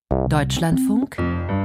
Deutschlandfunk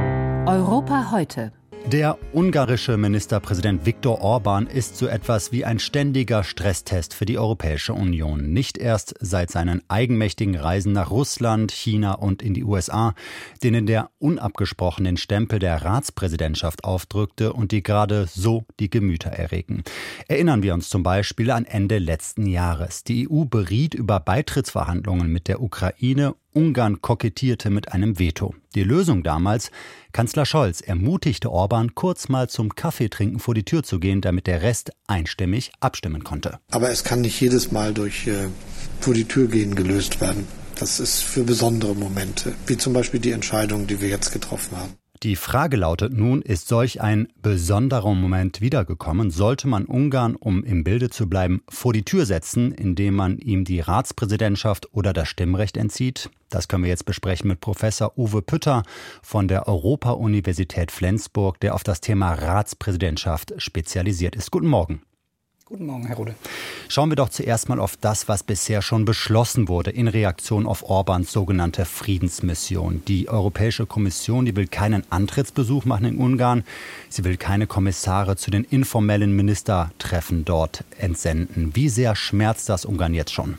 Europa heute. Der ungarische Ministerpräsident Viktor Orbán ist so etwas wie ein ständiger Stresstest für die Europäische Union. Nicht erst seit seinen eigenmächtigen Reisen nach Russland, China und in die USA, denen der unabgesprochen den Stempel der Ratspräsidentschaft aufdrückte und die gerade so die Gemüter erregen. Erinnern wir uns zum Beispiel an Ende letzten Jahres. Die EU beriet über Beitrittsverhandlungen mit der Ukraine. Ungarn kokettierte mit einem Veto. Die Lösung damals? Kanzler Scholz ermutigte Orbán, kurz mal zum Kaffeetrinken vor die Tür zu gehen, damit der Rest einstimmig abstimmen konnte. Aber es kann nicht jedes Mal durch vor die Tür gehen gelöst werden. Das ist für besondere Momente, wie zum Beispiel die Entscheidung, die wir jetzt getroffen haben. Die Frage lautet nun, ist solch ein besonderer Moment wiedergekommen? Sollte man Ungarn, um im Bilde zu bleiben, vor die Tür setzen, indem man ihm die Ratspräsidentschaft oder das Stimmrecht entzieht? Das können wir jetzt besprechen mit Professor Uwe Pütter von der Europa-Universität Flensburg, der auf das Thema Ratspräsidentschaft spezialisiert ist. Guten Morgen. Guten Morgen, Herr Rode. Schauen wir doch zuerst mal auf das, was bisher schon beschlossen wurde in Reaktion auf Orbáns sogenannte Friedensmission. Die Europäische Kommission, die will keinen Antrittsbesuch machen in Ungarn. Sie will keine Kommissare zu den informellen Ministertreffen dort entsenden. Wie sehr schmerzt das Ungarn jetzt schon?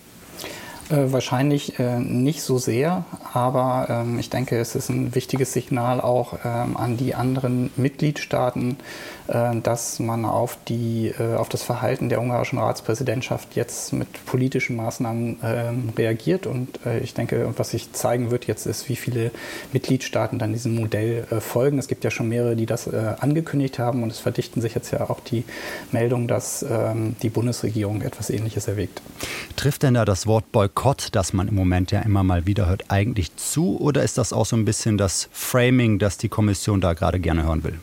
Wahrscheinlich nicht so sehr, aber ich denke, es ist ein wichtiges Signal auch an die anderen Mitgliedstaaten, dass man auf das Verhalten der ungarischen Ratspräsidentschaft jetzt mit politischen Maßnahmen reagiert. Und ich denke, was sich zeigen wird jetzt ist, wie viele Mitgliedstaaten dann diesem Modell folgen. Es gibt ja schon mehrere, die das angekündigt haben, und es verdichten sich jetzt ja auch die Meldungen, dass die Bundesregierung etwas Ähnliches erwägt. Trifft denn da das Wort Boykott, das man im Moment ja immer mal wieder hört, eigentlich zu? Oder ist das auch so ein bisschen das Framing, das die Kommission da gerade gerne hören will?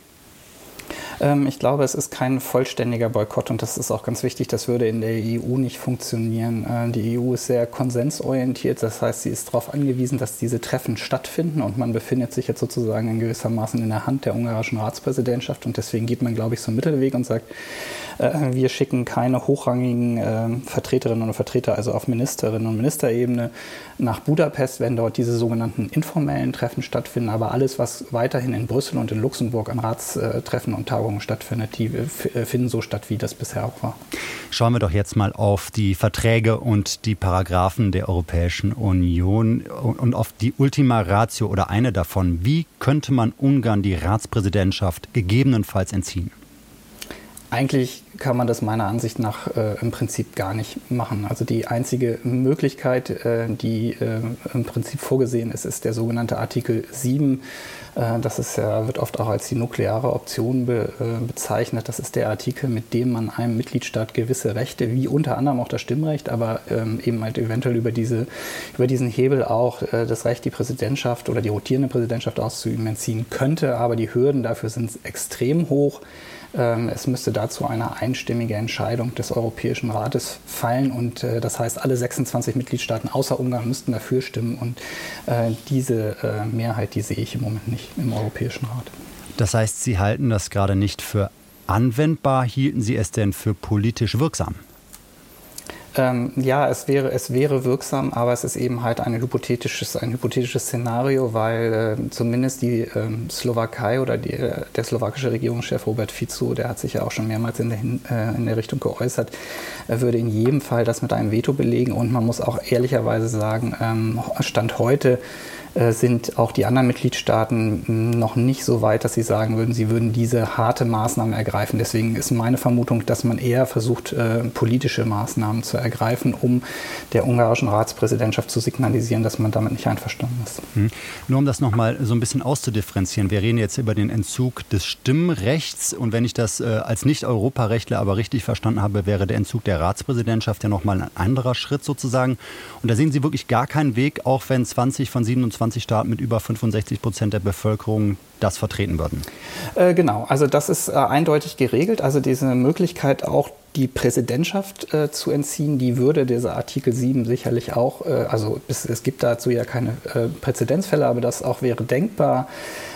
Ich glaube, es ist kein vollständiger Boykott, und das ist auch ganz wichtig. Das würde in der EU nicht funktionieren. Die EU ist sehr konsensorientiert, das heißt, sie ist darauf angewiesen, dass diese Treffen stattfinden, und man befindet sich jetzt sozusagen in gewissermaßen in der Hand der ungarischen Ratspräsidentschaft, und deswegen geht man, glaube ich, so einen Mittelweg und sagt, wir schicken keine hochrangigen Vertreterinnen und Vertreter, also auf Ministerinnen- und Ministerebene, nach Budapest, wenn dort diese sogenannten informellen Treffen stattfinden. Aber alles, was weiterhin in Brüssel und in Luxemburg an Ratstreffen und Tagungen stattfindet, die finden so statt, wie das bisher auch war. Schauen wir doch jetzt mal auf die Verträge und die Paragraphen der Europäischen Union und auf die Ultima Ratio oder eine davon. Wie könnte man Ungarn die Ratspräsidentschaft gegebenenfalls entziehen? Eigentlich kann man das meiner Ansicht nach im Prinzip gar nicht machen. Also die einzige Möglichkeit, die im Prinzip vorgesehen ist, ist der sogenannte Artikel 7. Das ist ja, wird oft auch als die nukleare Option bezeichnet. Das ist der Artikel, mit dem man einem Mitgliedstaat gewisse Rechte, wie unter anderem auch das Stimmrecht, aber eben halt eventuell über diesen Hebel auch das Recht, die Präsidentschaft oder die rotierende Präsidentschaft auszuüben, entziehen könnte. Aber die Hürden dafür sind extrem hoch. Es müsste dazu eine einstimmige Entscheidung des Europäischen Rates fallen, und das heißt, alle 26 Mitgliedstaaten außer Ungarn müssten dafür stimmen, und diese Mehrheit, die sehe ich im Moment nicht im Europäischen Rat. Das heißt, Sie halten das gerade nicht für anwendbar. Hielten Sie es denn für politisch wirksam? Ja, es wäre wirksam, aber es ist eben halt ein hypothetisches Szenario, weil zumindest die Slowakei oder der slowakische Regierungschef Robert Fico, der hat sich ja auch schon mehrmals in der Richtung geäußert, würde in jedem Fall das mit einem Veto belegen. Und man muss auch ehrlicherweise sagen, Stand heute sind auch die anderen Mitgliedstaaten noch nicht so weit, dass sie sagen würden, sie würden diese harte Maßnahme ergreifen. Deswegen ist meine Vermutung, dass man eher versucht, politische Maßnahmen zu ergreifen, um der ungarischen Ratspräsidentschaft zu signalisieren, dass man damit nicht einverstanden ist. Nur um das nochmal so ein bisschen auszudifferenzieren. Wir reden jetzt über den Entzug des Stimmrechts, und wenn ich das als Nicht-Europarechtler aber richtig verstanden habe, wäre der Entzug der Ratspräsidentschaft ja nochmal ein anderer Schritt sozusagen. Und da sehen Sie wirklich gar keinen Weg, auch wenn 20 von 27 Staaten mit über 65% der Bevölkerung das vertreten würden. Genau, also das ist eindeutig geregelt. Also diese Möglichkeit, auch die Präsidentschaft zu entziehen, die würde dieser Artikel 7 sicherlich auch, also es gibt dazu ja keine Präzedenzfälle, aber das auch wäre denkbar.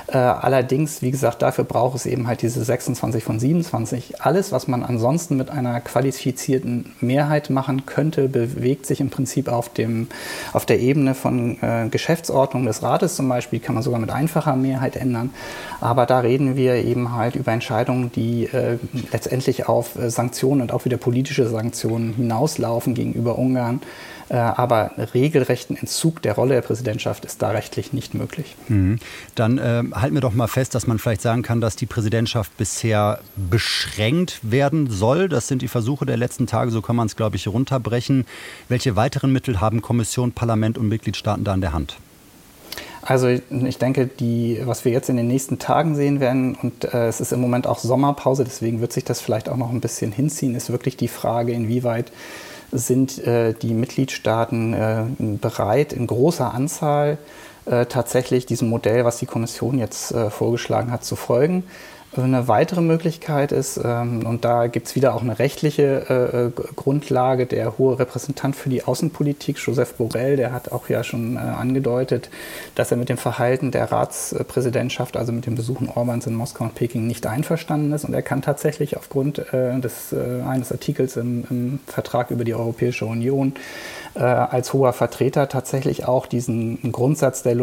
Allerdings, wie gesagt, dafür braucht es eben halt diese 26 von 27. Alles, was man ansonsten mit einer qualifizierten Mehrheit machen könnte, bewegt sich im Prinzip auf der Ebene von Geschäftsordnung des Rates zum Beispiel, kann man sogar mit einfacher Mehrheit ändern. Aber da reden wir eben halt über Entscheidungen, die letztendlich auf Sanktionen und auch wieder politische Sanktionen hinauslaufen gegenüber Ungarn. Aber regelrechten Entzug der Rolle der Präsidentschaft ist da rechtlich nicht möglich. Dann halten wir doch mal fest, dass man vielleicht sagen kann, dass die Präsidentschaft bisher beschränkt werden soll. Das sind die Versuche der letzten Tage, so kann man es, glaube ich, runterbrechen. Welche weiteren Mittel haben Kommission, Parlament und Mitgliedstaaten da in der Hand? Also ich denke, was wir jetzt in den nächsten Tagen sehen werden, und es ist im Moment auch Sommerpause, deswegen wird sich das vielleicht auch noch ein bisschen hinziehen, ist wirklich die Frage, inwieweit sind die Mitgliedstaaten bereit, in großer Anzahl tatsächlich diesem Modell, was die Kommission jetzt vorgeschlagen hat, zu folgen. Eine weitere Möglichkeit ist, und da gibt es wieder auch eine rechtliche Grundlage, der hohe Repräsentant für die Außenpolitik, Josep Borrell, der hat auch ja schon angedeutet, dass er mit dem Verhalten der Ratspräsidentschaft, also mit den Besuchen Orbáns in Moskau und Peking, nicht einverstanden ist. Und er kann tatsächlich aufgrund eines Artikels im Vertrag über die Europäische Union als hoher Vertreter tatsächlich auch diesen Grundsatz der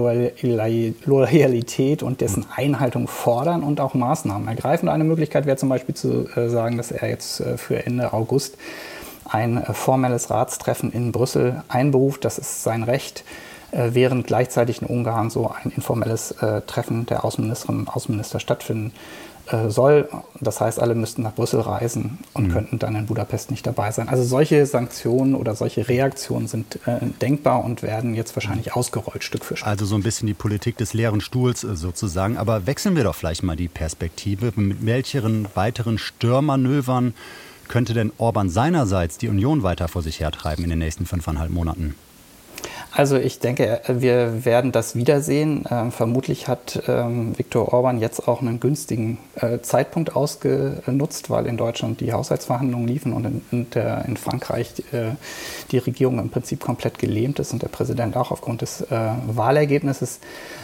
Loyalität und dessen Einhaltung fordern und auch Maßnahmen ergreifen. Eine Möglichkeit wäre zum Beispiel zu sagen, dass er jetzt für Ende August ein formelles Ratstreffen in Brüssel einberuft. Das ist sein Recht, während gleichzeitig in Ungarn so ein informelles Treffen der Außenministerinnen und Außenminister stattfinden soll. Das heißt, alle müssten nach Brüssel reisen und könnten dann in Budapest nicht dabei sein. Also solche Sanktionen oder solche Reaktionen sind denkbar und werden jetzt wahrscheinlich ausgerollt, Stück für Stück. Also so ein bisschen die Politik des leeren Stuhls sozusagen. Aber wechseln wir doch vielleicht mal die Perspektive. Mit welchen weiteren Störmanövern könnte denn Orbán seinerseits die Union weiter vor sich hertreiben in den nächsten 5,5 Monaten? Also ich denke, wir werden das wiedersehen. Vermutlich hat Viktor Orbán jetzt auch einen günstigen Zeitpunkt ausgenutzt, weil in Deutschland die Haushaltsverhandlungen liefen und in Frankreich die Regierung im Prinzip komplett gelähmt ist und der Präsident auch aufgrund des Wahlergebnisses.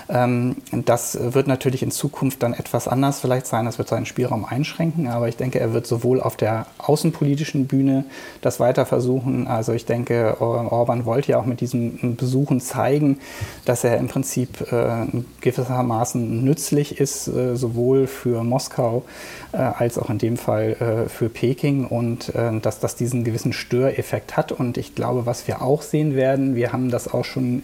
Das wird natürlich in Zukunft dann etwas anders vielleicht sein. Das wird seinen Spielraum einschränken, aber ich denke, er wird sowohl auf der außenpolitischen Bühne das weiter versuchen. Also ich denke, Orbán wollte ja auch mit diesem Besuchen zeigen, dass er im Prinzip gewissermaßen nützlich ist, sowohl für Moskau als auch in dem Fall für Peking und dass das diesen gewissen Störeffekt hat. Und ich glaube, was wir auch sehen werden, wir haben das auch schon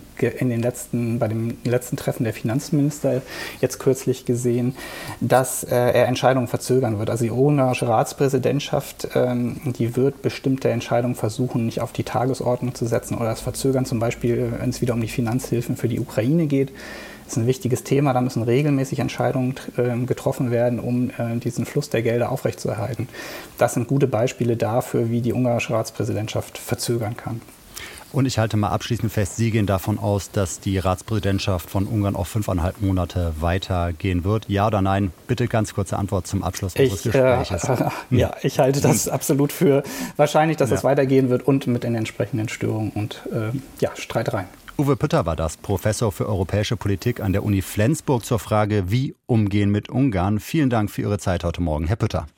bei dem letzten Treffen der Finanzminister jetzt kürzlich gesehen, dass er Entscheidungen verzögern wird. Also die ungarische Ratspräsidentschaft, die wird bestimmte Entscheidungen versuchen, nicht auf die Tagesordnung zu setzen oder das verzögern, zum Beispiel, wenn es wieder um die Finanzhilfen für die Ukraine geht. Das ist ein wichtiges Thema, da müssen regelmäßig Entscheidungen getroffen werden, um diesen Fluss der Gelder aufrechtzuerhalten. Das sind gute Beispiele dafür, wie die ungarische Ratspräsidentschaft verzögern kann. Und ich halte mal abschließend fest, Sie gehen davon aus, dass die Ratspräsidentschaft von Ungarn auf 5,5 Monate weitergehen wird. Ja oder nein? Bitte ganz kurze Antwort zum Abschluss unseres Gesprächs. Ja, ich halte das absolut für wahrscheinlich, dass es weitergehen wird und mit den entsprechenden Störungen und Streitereien. Uwe Pütter war das, Professor für europäische Politik an der Uni Flensburg zur Frage, wie umgehen mit Ungarn. Vielen Dank für Ihre Zeit heute Morgen, Herr Pütter.